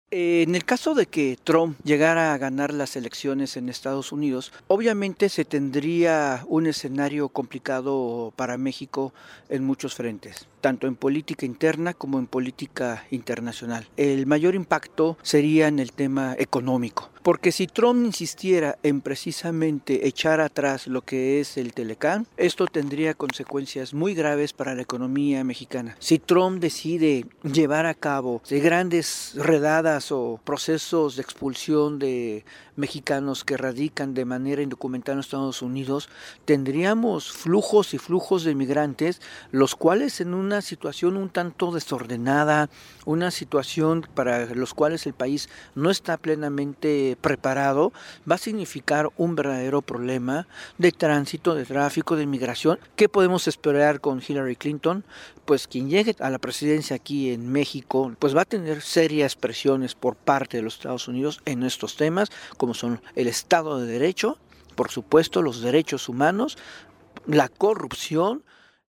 En el caso de que Trump llegara a ganar las elecciones en Estados Unidos, obviamente se tendría un escenario complicado para México en muchos frentes, tanto en política interna como en política internacional. El mayor impacto sería en el tema económico, porque si Trump insistiera en precisamente echar atrás lo que es el Telecán, esto tendría consecuencias muy graves para la economía mexicana. Si Trump decide llevar a cabo de grandes redadas o procesos de expulsión de mexicanos que radican de manera indocumentada en Estados Unidos, tendríamos flujos y flujos de migrantes, los cuales en una situación un tanto desordenada, una situación para los cuales el país no está plenamente preparado, va a significar un verdadero problema de tránsito, de tráfico, de migración. ¿Qué podemos esperar con Hillary Clinton? Pues quien llegue a la presidencia aquí en México, pues va a tener serias presiones por parte de los Estados Unidos en estos temas, como son el Estado de Derecho, por supuesto, los derechos humanos, la corrupción